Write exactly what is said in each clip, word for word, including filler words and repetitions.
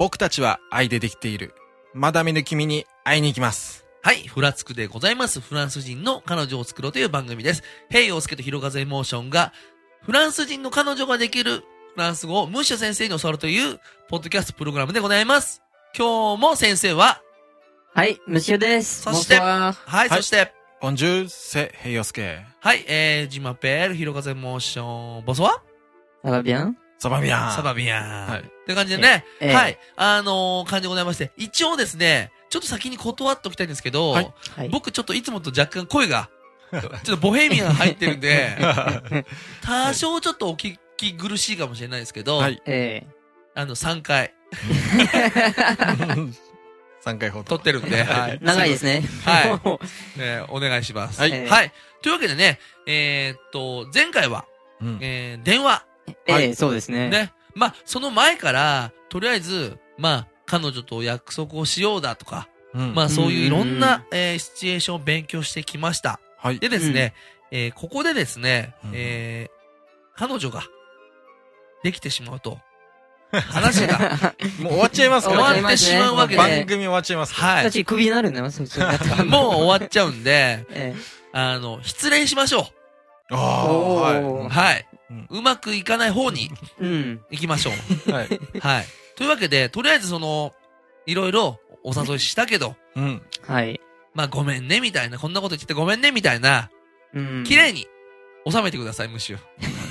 僕たちは愛でできている。まだ見ぬ君に会いに行きます。 はい、フラつくでございます。フランス人の彼女を作ろうという番組です。ヘイヨウスケとヒロカズエモーションが、フランス人の彼女ができるフランス語をムッシュ先生に教わるという、ポッドキャストプログラムでございます。今日も先生は、 はい、ムッシュです。 そして、 はい、 はい、そして、 ボンジュール、セ、ヘイヨウスケ。 はい、えー、ジマペール、ヒロカズエモーション、ボソワサバビャンサバビアン。 サバビアン。 はい。 という感じでね、 ええはい、あのー、感じでございまして、一応ですね、ちょっと先に断っておきたいんですけど、 はいはい、 僕ちょっといつもと若干声が、ちょっとボヘミアンが入ってるんで、多少ちょっとお聞き苦しいかもしれないですけど、 はい。 えあの、さんかい、 さんかいほど。 撮ってるんで、はい。 長いですね。 はい。ね、お願いします。 はいえーはい。というわけでね、えー、っと、前回は、 うん。 えー、電話。 えはいえそうですね。 ね。まあ、その前から、とりあえず、まあ、彼女と約束をしようだとか、 うん。 まあ、そういういろんうんな、えー、シチュエーションを勉強してきました。 はい。 でですね、えー、ここでですね、 うんえー、彼女が、できてしまうと、話がもう終わっちゃいますか終らわってしまうわけで、 番組終わっちゃいますから。 はい。 私、クビになるんだよ、そそうやったらもう終わっちゃうんで、 えあの、失恋しましょあえあ、はう。 おーはい。 うんうまくいかない方にうん。 行きましょう。 い。はい。 はい。というわけで、とりあえずその、いろいろお誘いしたけど、 うん。 はい。 まあごめんね、みたいな、こんなこと言ってごめんね、みたいな、 うん。 綺麗に収めてください、ムッシュ。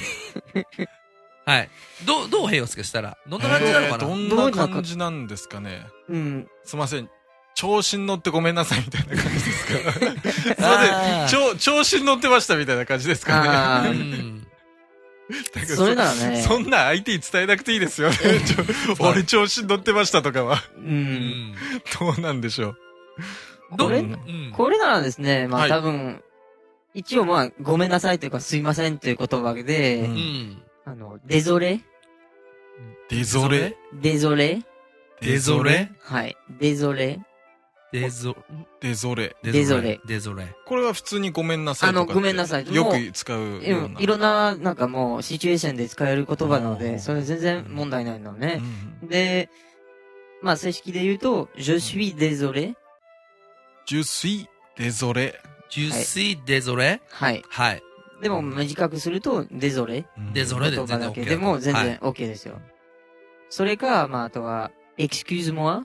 はい。どう、どう平洋介したら、どんな感じなのかな、 えーどんな感じなんですかね。 うん。 すいません。調子に乗ってごめんなさいみたいな感じですか。すいまあーせん。調調子に乗ってましたみたいな感じですかね。 ああ、 うん。 だからそれならね。 そんな相手に伝えなくていいですよね。ちょ俺調子に乗ってましたとかは。 う。 うんん。 どうなんでしょう。 どこれうん。 これならですね、まあ、 はい多分、一応まあ、ごめんなさいというか、すいませんという言葉で、 ううんん。 あの、デゾレデゾレデゾレデゾレはい。デゾレデゾ、 デゾレ。 デゾレ。 デゾレ。 これは普通にごめんなさいとかって。 あのごめんなさいよく使ううようんな。 いろんな、なんかもう、シチュエーションで使える言葉なので、 うんそれ全然問題ないのね。 うんで、まあ、正式で言うと、je suis désolé。 Je suis désolé。 ジュスイデゾレはい。 はい。 でも、短くすると、désolé。 デゾレで言葉全然だ OK けでも全然はい OK ですよ。それか、まあ、あとは、excuse-moi。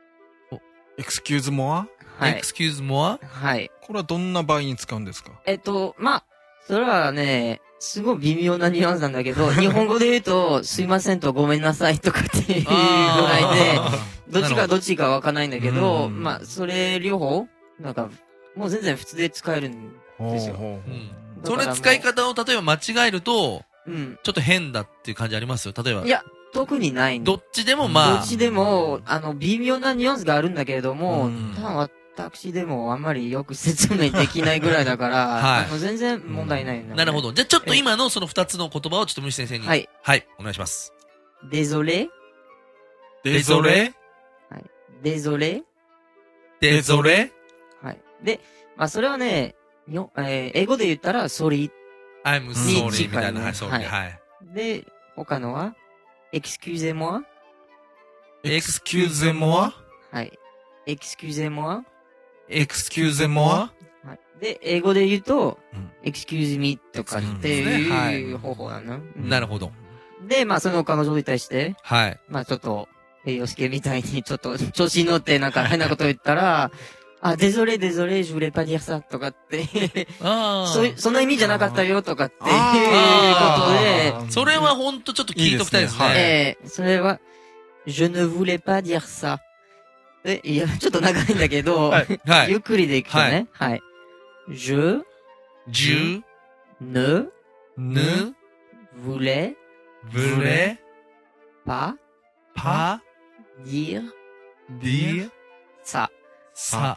excuse moi？ はい。 excuse moi? はい。 これはどんな場合に使うんですか？ えっと、まあ、それはね、すごい微妙なニュアンスなんだけど、日本語で言うと、すいませんとごめんなさいとかっていうぐらいで、 あどっちがどっちかわかんないんだけど、 うんまあ、それ両方、なんか、もう全然普通で使えるんですよ。 ほうほうほううんそれ使い方を例えば間違えると、 うん。 ちょっと変だっていう感じありますよ。例えばい。や、特にないんどっちでもまあ。 どっちでも、あの、微妙なニュアンスがあるんだけれども、 うん多分私でもあんまりよく説明できないぐらいだから、 はいあの全然問題ないんだよねなるほど。じゃあちょっと今のその二つの言葉をちょっと虫先生に。 はい。 はい。お願いします。 désolé。 デゾレはい。désolé。 デゾレはい。で、まあそれはね、よえー英語で言ったら sorry。 I'm に sorry 近いねみたいな。はい、sorry。 はいはい。 で、他のは excusez-moi。 excuse moi？ はい。excusez-moi。 excuse moi？ はい。で、英語で言うと、 うん excuse me とかってうんですねはいいう方法なの。うんなるほど。 で、まあその彼女に対して、 はい。 まあちょっと、え、よしけみたいにちょっと調子に乗ってなんか変なこと言ったら、あ、デゾレデゾレ、je voulais pas dire ça とかって、 ああ。 そうい、そんな意味じゃなかったよとかっていうことあーで、 それはほんとちょっと聞いときたいですいいですねね。 えー、それは、je ne voulais pas dire ça。え、いや、ちょっと長いんだけど、 はいはい。 ゆっくりでいくとね、はい。je じゅ、 ne ぬ、 voulais ぶれ、 pas ぱ、 dire り、 ça。 さ、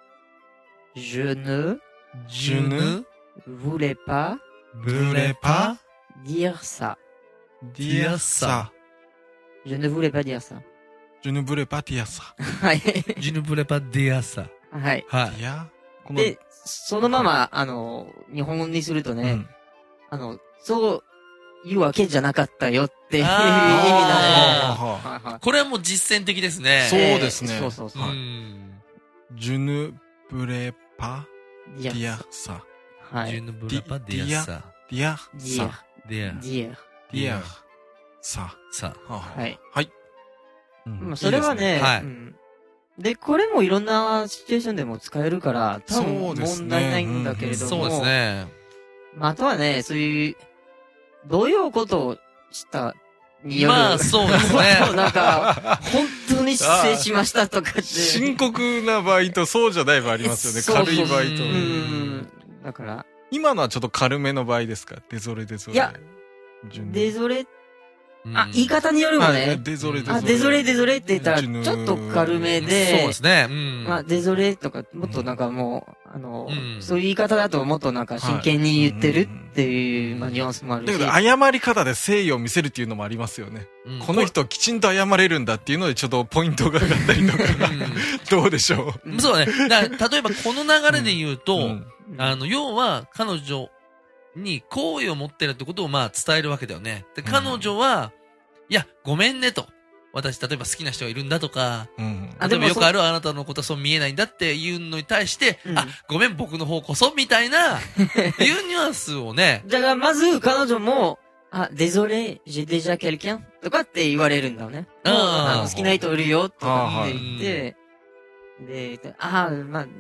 je ne じゅぬ、 voulais pas ぶれぱ、 dire ça。 dire ça。 je ne voulais pas dire ça。 je ne voulais pas dire ça。 はい。 ジュヌブレパディアサ。 はい。 はいい。や、この、 で、そのまま、あの、日本語にするとね、 うんあの、そう言うわけじゃなかったよっていう意味なので。 あーはいはいこれはもう実践的ですね。 そうですねえーそうそうそうう。 ん。 Je ne voulais pas ディ dire ア ça. はい。 ジュヌブラパディアサ。 dire ディ ça. ア。 ディア。 ディア。 dire ça. さ。 ははい。 はい。うんまあそれはいいですね、 はいうんで、これもいろんなシチュエーションでも使えるから、多分そうですね問題ないんだけれども、 そうですね。 まあ、あとはね、そういう、どういうことをしたによる。 まあ、そうですね。 もっとなんか、本当に失礼しましたとかって。 深刻な場合とそうじゃない場合ありますよね。 そうそう軽い場合と。 ううんん。だから、 今のはちょっと軽めの場合ですか？デゾレデゾレ。 いや、 順デゾレ、 うんあ、言い方によるもあね。 デゾレデゾレ。 あ、デゾレデゾレって言ったら、ち順ょっと軽めそうでで、すね。うん。 まあ、デゾレとか、もっとなんかもう、あのうん、 そういう言い方だともっとなんか真剣に言ってるっていう、まあ、ニュアンスもあるし。 だけど、謝り方で誠意を見せるっていうのもありますよね。 うんこの人きちんと謝れるんだっていうので、ちょっとポイントが上がったりとか、どうでしょうんそうだね。だから例えばこの流れで言うう。 と、 うんあの、要は、彼女に好意を持ってるってことをまあ伝えるわけだよね。で、彼女は、いや、ごめんねと。私、例えば好きな人がいるんだとか、 うんあでもそ例えばよくあるあなたのことはそう見えないんだっていうのに対して、 うんあ、ごめん僕の方こそ、みたいな、いうニュアンスをね、 だから、まず、彼女も、あ、désolé, j'ai déjà quelqu'un とかって言われるんだよね。 うんもうあの好きな人いるよ、とかって言っあて、で、あ、まあ、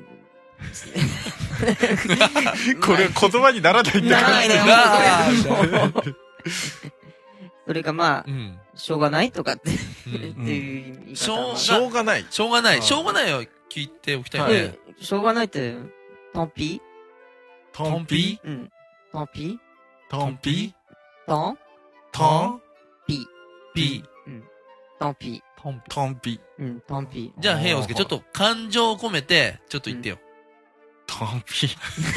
これ言葉にならないんだから。 ならないねあもうそれかまあう、ん。 しょうがないとかって、 うんっていう言いしょう方も。 しょうがない。 しょうがない。 あーしょうがないよ。聞いておきたいよはいね。 しょうがないって、tant pis? トンピうん。tant pis? トンピ tant? トン pis? ピうん。tant pis? トンピ。 トンピうん、tant pis? じゃあ、平洋介、ちょっと感情を込めて、ちょっと言ってよ。 トンピ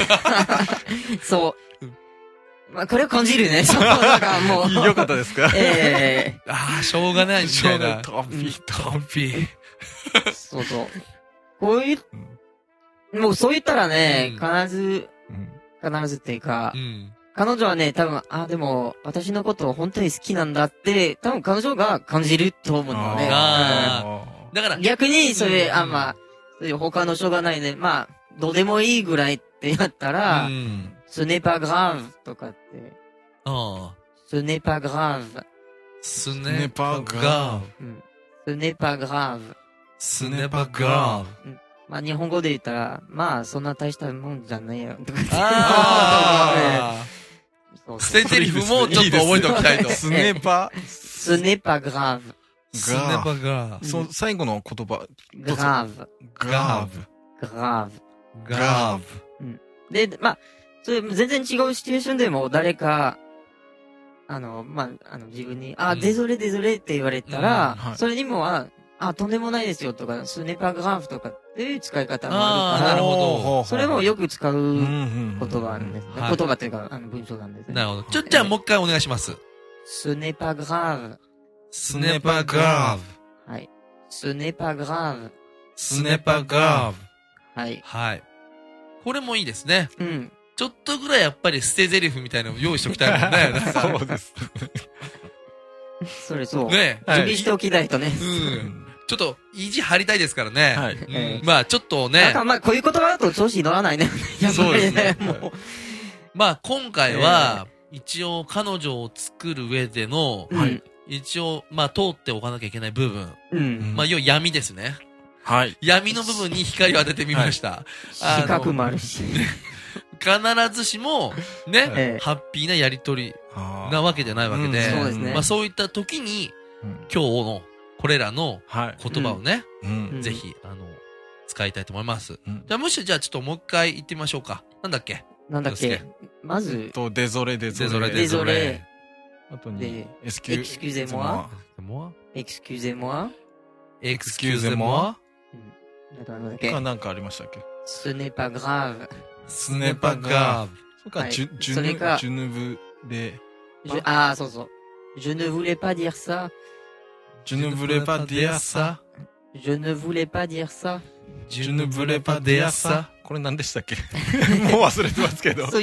そう。まあ、これは感じるね。そう、なんかもう。 よかったですかえああ、しょうがないみしたょうがな。。 ないトンピトンピ。 えそうそう。こういう、もうそう言ったらね、 うん必ず、 うん必ずっていうかう、ん。 彼女はね、多分、あ、でも、私のことを本当に好きなんだって、多分彼女が感じると思うのね。 あだからうん、逆に、それ、 うんあ、まあ、そういう他のしょうがないね。まあ、どうでもいいぐらいってやったら、 うん。 ce n'est pas grave とかって、 ああ。 ce n'est pas grave。 スネネパパガガー。 うん。ce n'est pas grave。 スネパガー。 まあ、日本語で言ったら、まあ、そんな大したもんじゃないよ。とかってああ。 そう捨そうて台詞もちょっと覚えておきたいと。 スネパ ce n'est pas grave。 スネパガー。 そう、最後の言葉。 grave。 ガーブ。 grave。 ガー。 で、まあ、それ全然違うシチュエーションでも誰か、あの、まあ、あの、自分に、あ、 うんデゾレデゾレって言われたら、 うんはいそれにも、あ、あ、とんでもないですよとか、スネパグラフとかっていう使い方もあるから、 あーなるほどそれもよく使ううん言うんうん葉なんですね。 はい言葉っていうか、あの、文章なんですね。 なるほど。ちょ、じゃあもう一回お願いします。 スネパグラスネパガー。 フ。はい。スネパグラフ。 スネパガー。 はい。 はい。これもいいですね。 うん。 ちょっとぐらいやっぱり捨て台詞みたいなのを用意しておきたいもんね。なんかそうです。 それそう。 ね準備しておきたいとね。 うん。ちょっと意地張りたいですからね。 はいうんええまあちょっとなんね。 かまあ、こういう言葉だと調子に乗らないね。やっぱりね。 そうですねもう。 まあ今回は、一応彼女を作る上での、 うん。 一応、まあ通っておかなきゃいけない部分。 うん。 まあ要は闇ですね。 はい。 闇の部分に光を当ててみました。あの四角もあるし。 必ずしも、ね、 ええハッピーなやりとりあーなわけじゃないわけで、 うんそうですねまあそういった時に、 うん今日のこれらのはい。 言葉をね、 うんうんぜひ、あの、使いたいと思います。 うんじゃあむしろじゃあちょっともう一回言ってみましょうか。なんだっけなんだっけ。まず、 と、デゾレデゾレ。 デゾレデゾレ。 あとにで、 エスキュ excusez-moi。 も excusez-moi。 エクスキューゼモアあとなんだっけあ、。なんかありましたっけ ce n'est pas grave。 スネパガー。そうか、 はいジュ、ジュヌ、 それかジュヌブレ、 Je- ああ、そうそう。je ne voulais pas dire ça。 ジュヌブレパディアサ。 je ne voulais pas dire ça。 ジュヌブレパディアサ。これ何でしたっけもう忘れてますけど。 そう言っ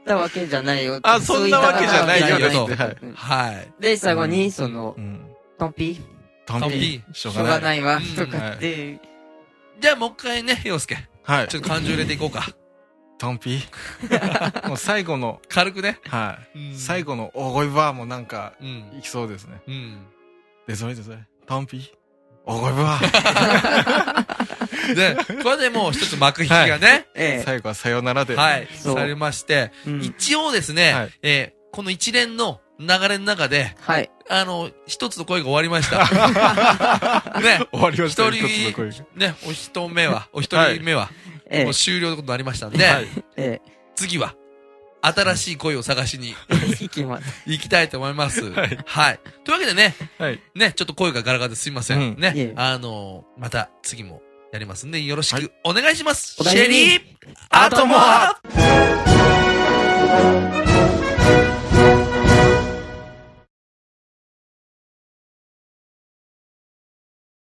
ったわけじゃないよ。 あ、そんなわけじゃないよそうって。はい。 はい。 で、最後に、そのう、ん。 トンピ単単品品。しょうしょうがない。 がないわ、 うんとかって、 じゃあもう一回ね、洋介。 はいちょ。っと感情入れていこうか。 単品。もう最後の、 軽くね。 はい。 うん最後のおごいばもなんか、 うん。 いきそうですね。 うん。 で、それでそれ。単品。おごいば。 で、これでもう一つ幕引きがね、 ええ。 最後はさよならで。 はい、 そうされまして、 うん一応ですね、 はいえーこの一連の流れの中で、 はい。 あの、一つの声が終わりました。ね、 終わりました。 一人一つの声ね、お一目は、お一人目は、 ええもう。終了のことになりましたんで、 はい。 え次は、新しい声を探しにえ。いきます。 行きたいと思います。 はいはい。というわけでね、 はい。 ね、ちょっと声がガラガラですいません。 うんね、 いえあのまた次もやりますんで、よろしくお願いします。 お大事にシェリー、アトモア